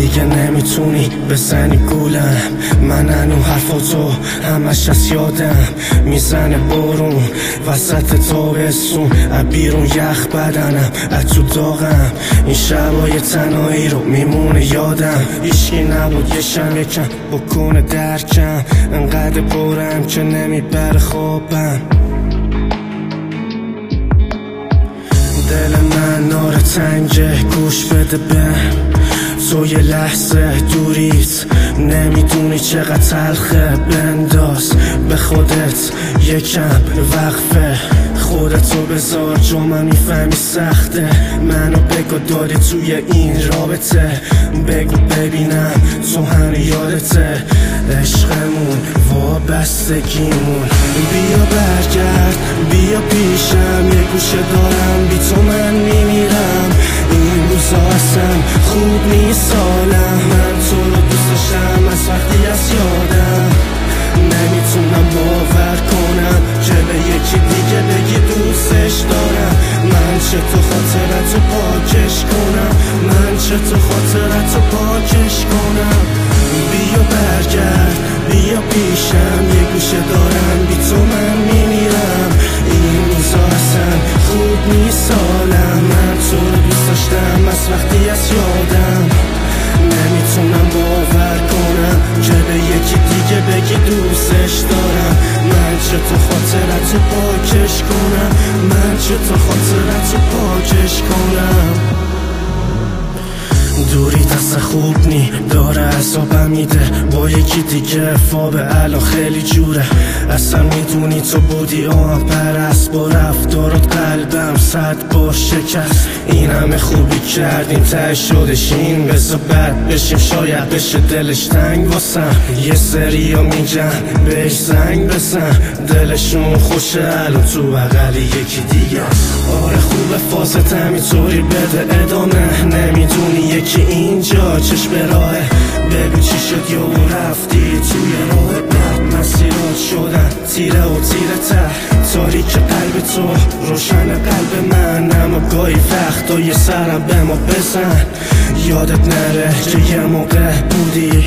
دیگه نمیتونی بزنی گولم. من هنو حرفاتو همش از یادم میزنه بارون وسط تابستون، از بیرون یخ بدنم از تو داغم. این شبای تنهایی رو میمونه یادم. هیچکی نبود یه شم یکم بکنه درکم، انقدر پرم که نمیبره خوابم. دل من نار تنگه گوش بده بهم، تو یه لحظه دوریت نمیدونی چقدر تلخه. بنداز به خودت یکم وقفه، خودتو بذار جو من میفهمی سخته. منو بگو داری توی این رابطه، بگو ببینم تو هم یادته عشقمون وابستگیمون. بیا برگرد بیا پیشم، یه گوشه دارم بی تو من میمیرم. این روزا اصلا خوب نیست حالم، من تو رو دوست داشتم از وقتی از یادم. نمیتونم باور کنم که به یکی دیگه بگی دوستش دارم. من چطور خاطرتو پاکش کنم، من چطور خاطرتو پاکش کنم. بیا برگرد بیا پیشم، یه گوشه دارم بی تو من میمیرم. این روزا اصلا خوب نیست حالم، من تو رو دوست داشتم از وقتی از یادم. نمیتونم باور کنم که به یکی دیگه بگی دوستش دارم. من چطور خاطرتو پاکش کنم، من چطور خاطرتو پاکش کنم. دوری دست خوب نی داره عذابم میده، با یکی دیگه فابه الان خیلی جوره. اصلا میدونی تو بودی آهم پرست، با رفتارات قلبم صد بار شکست. این همه خوبی کردیم ته شدش این، بذار بد بشیم شاید بشه دلش تنگ واسم. یه سریا میگن بهش زنگ بزن، دلشون خوشه الان تو بغلی یکی دیگه. آره خوبه فاست همینطوری بده ادامه، نمیدونی یکی اینجا چشم راهه. بگو چی شد یهو رفتی توی راه بد، مسیرات شدن تیره و تیره ته. تاریک قلب تو روشن قلب من، اما گاهی وقتا یه سرم به ما بزن. یادت نره که یه موقع بودی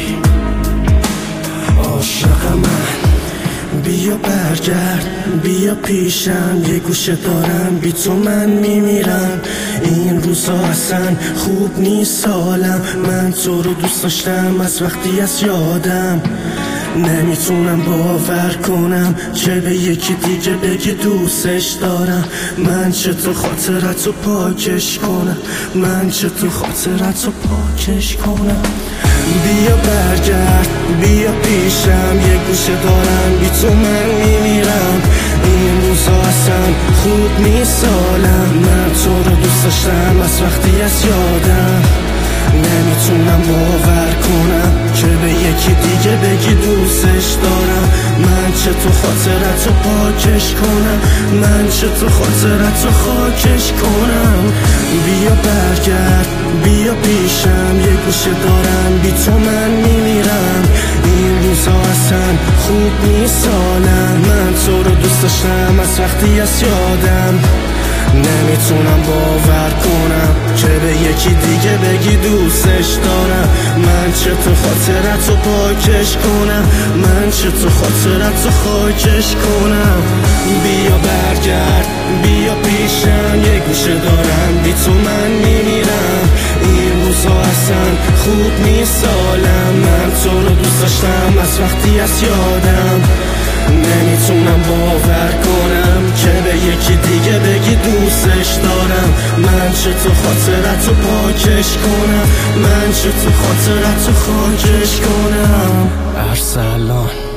عاشق من. بیا برگرد بیا پیشم، یه گوشه دارم بی تو من میمیرم. این روزا اصلا خوب نیست حالم، من تو رو دوست داشتم از وقتی از یادم. نمیتونم باور کنم که به یکی دیگه بگی دوستش دارم. من چطور خاطرتو پاکش کنم، من چطور خاطرتو پاکش کنم. بیا برگرد بیا پیشم، یه گوشه دارم بی تو من میمیرم. این روزا اصلا خوب نیست حالم، من تو رو دوست داشتم از وقتی از یادم. نمیتونم باور کنم که به یکی دیگه بگی دوستش دارم. من چطور خاطرتو پاکش کنم، من چطور خاطرتو خاکش کنم. بیا برگرد بیا پیشم، یه گوشه دارم بی تو من میمیرم. این روزا اصلا خوب نیست حالم، من تو رو دوست داشتم از وقتی از یادم. نمیتونم باور کنم که به یکی دیگه بگی دوستش دارم. من چطور خاطرتو پاکش کنم، من چطور خاطرتو خاکش کنم. بیا برگرد بیا پیشم، یه گوشه دارم بی تو من میمیرم. این روزا اصلا خوب نیست حالم، من تو رو دوست داشتم از وقتی از یادم. نمیتونم باور کنم که به یکی دیگه بگی دوستش دارم. من چطور خاطرتو پاکش کنم، من چطور خاطرتو خاکش کنم. ارسلان